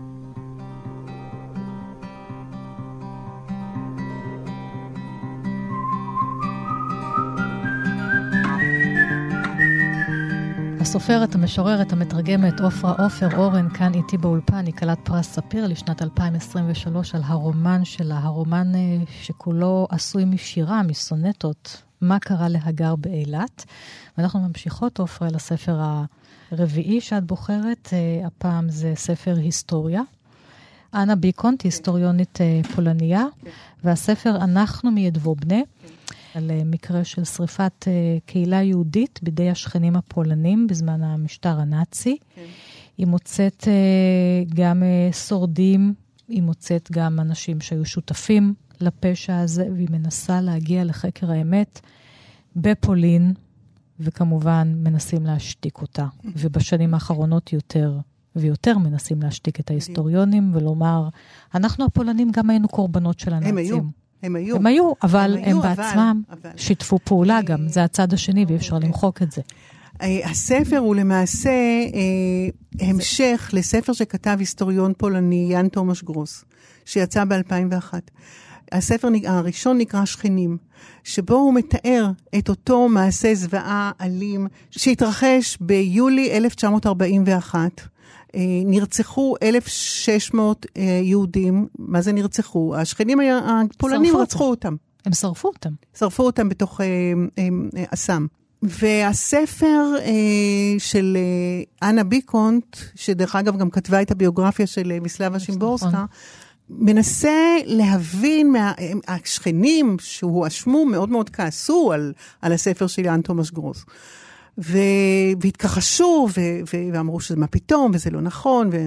הסופרת, המשוררת, המתרגמת, עופרה עופר אורן, כאן איתי באולפן, היא כלת פרס ספיר לשנת אלפיים עשרים ושלוש על הרומן שלה, הרומן שכולו עשוי משירה, מסונטות, מה קרה להגר באילת. ואנחנו ממשיכות, עופרה, לספר הרביעי שאת בוחרת, הפעם זה ספר היסטוריה. אנה ביקונט, היסטוריונית פולניה, והספר אנחנו מידבובנה, על מקרה של שריפת קהילה יהודית בידי השכנים הפולנים בזמן המשטר הנאצי. כן. היא מוצאת גם שורדים, היא מוצאת גם אנשים שהיו שותפים לפשע הזה, והיא מנסה להגיע לחקר האמת בפולין, וכמובן מנסים להשתיק אותה. ובשנים האחרונות יותר ויותר מנסים להשתיק את ההיסטוריונים, ולומר, אנחנו הפולנים גם היינו קורבנות של הנאצים. הם היו. הם היו. הם היו, אבל הם, הם היו, בעצמם אבל, אבל. שיתפו פעולה גם. זה הצד השני, ואי אפשר למחוק את זה. הספר הוא למעשה המשך לספר שכתב היסטוריון פולני, יאן תומש גרוס, שיצא ב-אלפיים ואחת. הספר הראשון נקרא שכנים, שבו הוא מתאר את אותו מעשה זוועה אלים שהתרחש ביולי אלף תשע מאות ארבעים ואחת. נרצחו אלף ושש מאות יהודים. מה זה נרצחו? השכנים הפולנים רצחו אותם. הם שרפו אותם. שרפו אותם בתוך אסם. והספר של אנה ביקונט, שדרך אגב גם כתבה את הביוגרפיה של מסלבה שימבורסקה, מנסה להבין, מה, השכנים שהואשמו מאוד מאוד כעסו על, על הספר של יאן תומש גרוס. ו, והתכחשו, ו, ו, ואמרו שזה מה פתאום, וזה לא נכון. ו,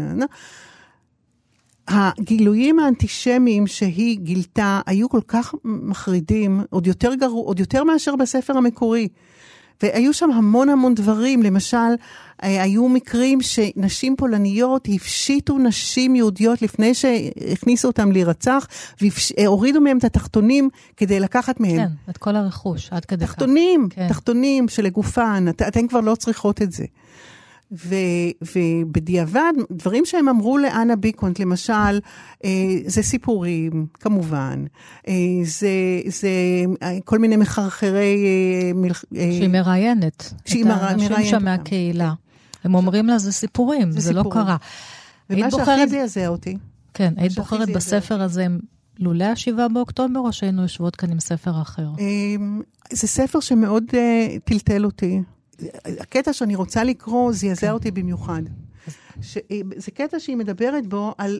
הגילויים האנטישמיים שהיא גילתה, היו כל כך מחרידים, עוד יותר גרוע, עוד יותר מאשר בספר המקורי. והיו שם המון המון דברים, למשל, היו מקרים שנשים פולניות הפשיטו נשים יהודיות לפני שהכניסו אותם להירצח, והורידו מהם את התחתונים כדי לקחת מהם. כן, את כל הרכוש, עד כדי כך. תחתונים, כן. תחתונים שלגופן, את, אתן כבר לא צריכות את זה. ו, ובדיעבד, דברים שהם אמרו לאנה ביקונט, למשל, אה, זה סיפורים, כמובן, אה, זה, זה כל מיני מחרחרי... אה, מלח, אה, שהיא מראיינת, שהיא את האנשים שם מהקהילה. הם אומרים לה, זה סיפורים, זה, זה סיפורים. לא קרה. ומה שהכי זעזע אותי. כן, היית בוחרת בספר הזה לולא השבעה באוקטובר, או שהיינו יושבות כאן עם ספר אחר? אה, זה ספר שמאוד אה, טלטל אותי. הקטע שאני רוצה לקרוא, זעזע אותי במיוחד. זה קטע שהיא מדברת בו על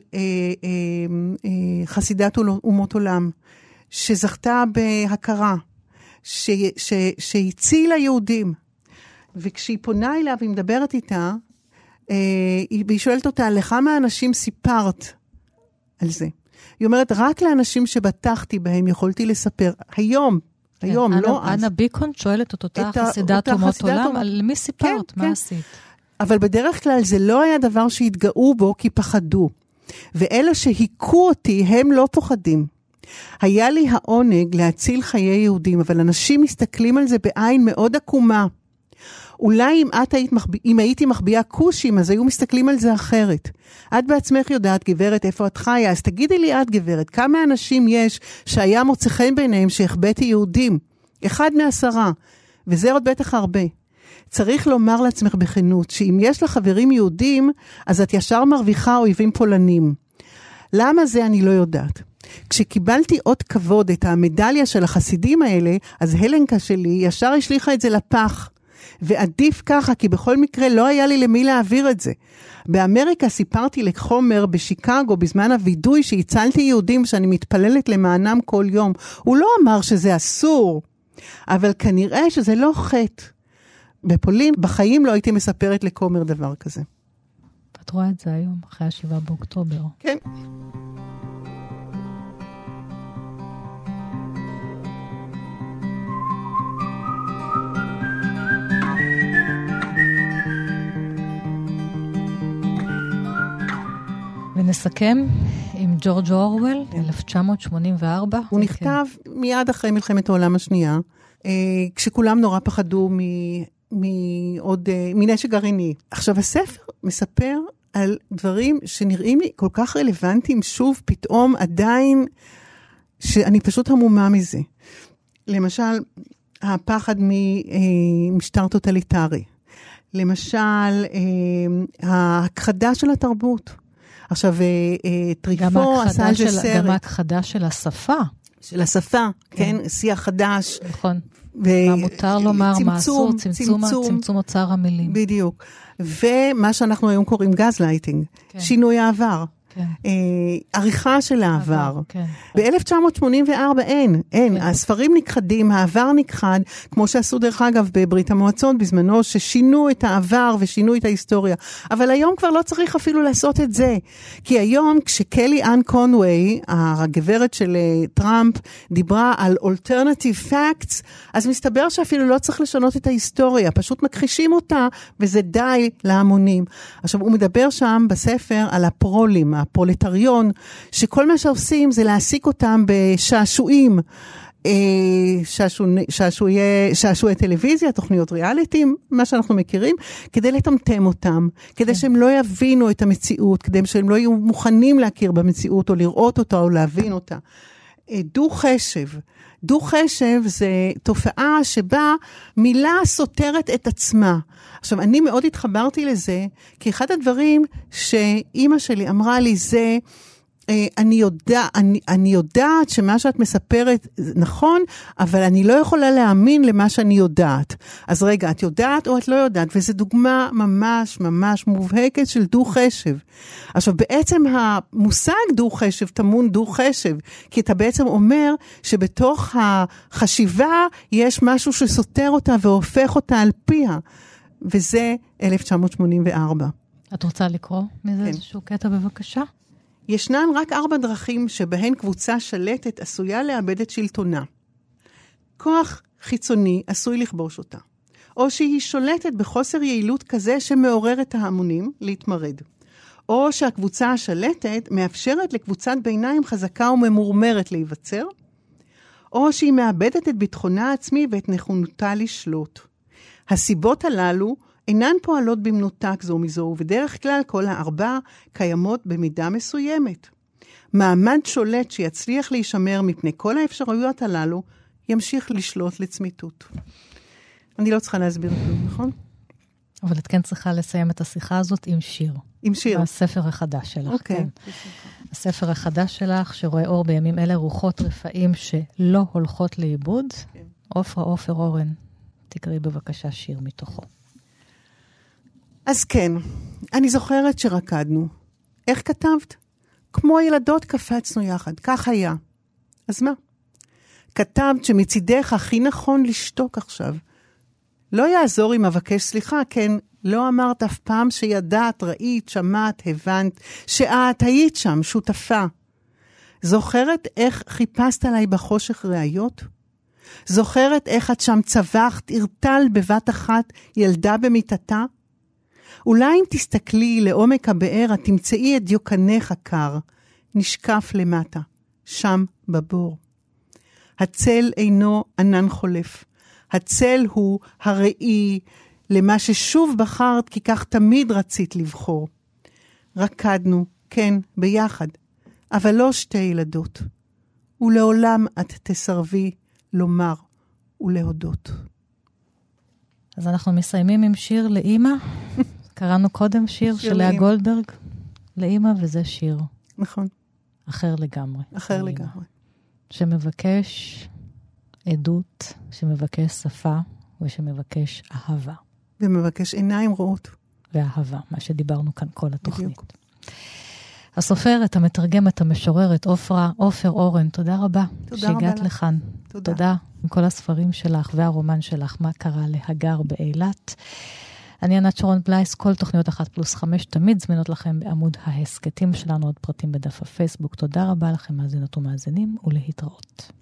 חסידת אומות עולם, שזכתה בהכרה, שהצילה יהודים, וכשהיא פונה אליו, היא מדברת איתה, והיא שואלת אותה, לכמה אנשים סיפרת על זה? היא אומרת, רק לאנשים שבטחתי בהם יכולתי לספר. היום, היום, לא אז. אנה ביקונט שואלת את אותה חסידת אומות עולם, על מי סיפרת, מה עשית? אבל בדרך כלל זה לא היה דבר שהתגאו בו, כי פחדו. ואלה שהיכו אותי, הם לא פוחדים. היה לי העונג להציל חיי יהודים, אבל אנשים מסתכלים על זה בעין מאוד עקומה. אולי אם, את היית מחב... אם הייתי מחביאה קושים, אז היו מסתכלים על זה אחרת. את בעצמך יודעת, גברת, איפה את חיה? אז תגידי לי את, גברת, כמה אנשים יש שהיה מוצא חן ביניהם שהחבאתי יהודים? אחד מעשרה, וזה עוד בטח הרבה. צריך לומר לעצמך בכנות, שאם יש לך חברים יהודים, אז את ישר מרוויחה אויבים פולנים. למה זה אני לא יודעת. כשקיבלתי עוד כבוד את המדליה של החסידים האלה, אז הלנקה שלי ישר השליחה את זה לפח. ועדיף ככה, כי בכל מקרה לא היה לי למי להעביר את זה. באמריקה סיפרתי לחומר בשיקגו, בזמן הוידוי שהצלתי יהודים שאני מתפללת למענם כל יום. הוא לא אמר שזה אסור, אבל כנראה שזה לא חטא. בפולין, בחיים לא הייתי מספרת לכומר דבר כזה. את רואה את זה היום, אחרי השבעה באוקטובר. כן. ונסכם עם ג'ורג' אורוול, אלף תשע מאות שמונים וארבע. הוא נכתב מיד אחרי מלחמת העולם השנייה, כשכולם נורא פחדו מעוד, מנשק גרעיני. עכשיו, הספר מספר על דברים שנראים לי כל כך רלוונטיים, שוב, פתאום עדיין, שאני פשוט המומה מזה. למשל, הפחד ממשטר טוטליטרי. למשל, ההכחדה של התרבות. עכשיו, טריפו עשה על זה סרט. גם ההכחדה של השפה. של השפה, כן, שיח חדש. נכון. מה מותר לומר, מה אסור, צמצום אוצר המילים. בדיוק. ומה שאנחנו היום קוראים גזלייטינג, שינוי העבר. עריכה של העבר. ב-אלף תשע מאות שמונים וארבע אין, אין. הספרים נכחדים, העבר נכחד, כמו שעשו דרך אגב בברית המועצות בזמנו, ששינו את העבר ושינו את ההיסטוריה. אבל היום כבר לא צריך אפילו לעשות את זה. כי היום כשקלי אן קונווי, הגברת של טראמפ, דיברה על alternative facts, אז מסתבר שאפילו לא צריך לשנות את ההיסטוריה, פשוט מכחישים אותה, וזה די להמונים. עכשיו, הוא מדבר שם בספר על הפרולים, הפרולטריון, שכל מה שעושים זה להעסיק אותם בשעשועים, שעשועי טלוויזיה, תוכניות ריאליטים, מה שאנחנו מכירים, כדי לטמטם אותם, כדי שהם לא יבינו את המציאות, כדי שהם לא יהיו מוכנים להכיר במציאות, או לראות אותה, או להבין אותה. דו חשב. דו חשב זה תופעה שבה מילה סותרת את עצמה. עכשיו, אני מאוד התחברתי לזה, כי אחד הדברים שאימא שלי אמרה לי זה, אני, יודע, אני, אני יודעת שמה שאת מספרת נכון, אבל אני לא יכולה להאמין למה שאני יודעת. אז רגע, את יודעת או את לא יודעת? וזו דוגמה ממש ממש מובהקת של דו חשב. עכשיו, בעצם המושג דו חשב טמון דו חשב, כי אתה בעצם אומר שבתוך החשיבה יש משהו שסותר אותה והופך אותה על פיה. וזה אלף תשע מאות שמונים וארבע. את רוצה לקרוא מזה כן. איזשהו קטע בבקשה? ישנן רק ארבע דרכים שבהן קבוצה שלטת עשויה לאבד את שלטונה. כוח חיצוני עשוי לכבוש אותה. או שהיא שולטת בחוסר יעילות כזה שמעורר את ההמונים להתמרד. או שהקבוצה השלטת מאפשרת לקבוצת ביניים חזקה וממורמרת להיווצר. או שהיא מאבדת את ביטחונה העצמי ואת נכונותה לשלוט. הסיבות הללו אינן פועלות במנותק זו מזו, ובדרך כלל כל הארבע קיימות במידה מסוימת. מעמד שולט שיצליח להישמר מפני כל האפשרויות הללו, ימשיך לשלוט לצמיתות. אני לא צריכה להסביר כלום, נכון? אבל את כן צריכה לסיים את השיחה הזאת עם שיר. עם שיר. הספר החדש שלך. אוקיי. כן. הספר החדש שלך, שרואה אור בימים אלה, רוחות רפאים שלא הולכות לאיבוד. כן. עופרה עופר אורן, תקראי בבקשה שיר מתוכו. אז כן, אני זוכרת שרקדנו. איך כתבת? כמו ילדות קפצנו יחד, כך היה. אז מה? כתבת שמצידך הכי נכון לשתוק עכשיו. לא יעזור אם אבקש סליחה, כן, לא אמרת אף פעם שידעת, ראית, שמעת, הבנת, שאת היית שם, שותפה. זוכרת איך חיפשת עליי בחושך ראיות? זוכרת איך את שם צווחת, הרטל בבת אחת, ילדה במיטתה? אולי אם תסתכלי לעומק הבאר, את תמצאי את דיוקנך הקר, נשקף למטה, שם בבור. הצל אינו ענן חולף. הצל הוא הראי למה ששוב בחרת, כי כך תמיד רצית לבחור. רקדנו, כן, ביחד, אבל לא שתי ילדות. ולעולם את תסרבי לומר ולהודות. אז אנחנו מסיימים עם שיר לאמא. קראנו קודם שיר, שיר של לאה גולדברג לאמא, וזה שיר. נכון. אחר לגמרי. אחר לגמרי. שמבקש עדות, שמבקש שפה, ושמבקש אהבה. ומבקש עיניים רואות. ואהבה, מה שדיברנו כאן כל התוכנית. בדיוק. הסופרת, המתרגמת, המשוררת, עופרה, עופר אורן, תודה רבה. תודה שהגעת רבה לך. לכאן. תודה. תודה. מכל הספרים שלך והרומן שלך, מה קרה להגר באילת. אני ענת שרון בלייס, כל תוכניות אחת פלוס חמש, תמיד זמינות לכם בעמוד ההסקטים שלנו, עוד פרטים בדף הפייסבוק. תודה רבה לכם, מאזינות ומאזינים, ולהתראות.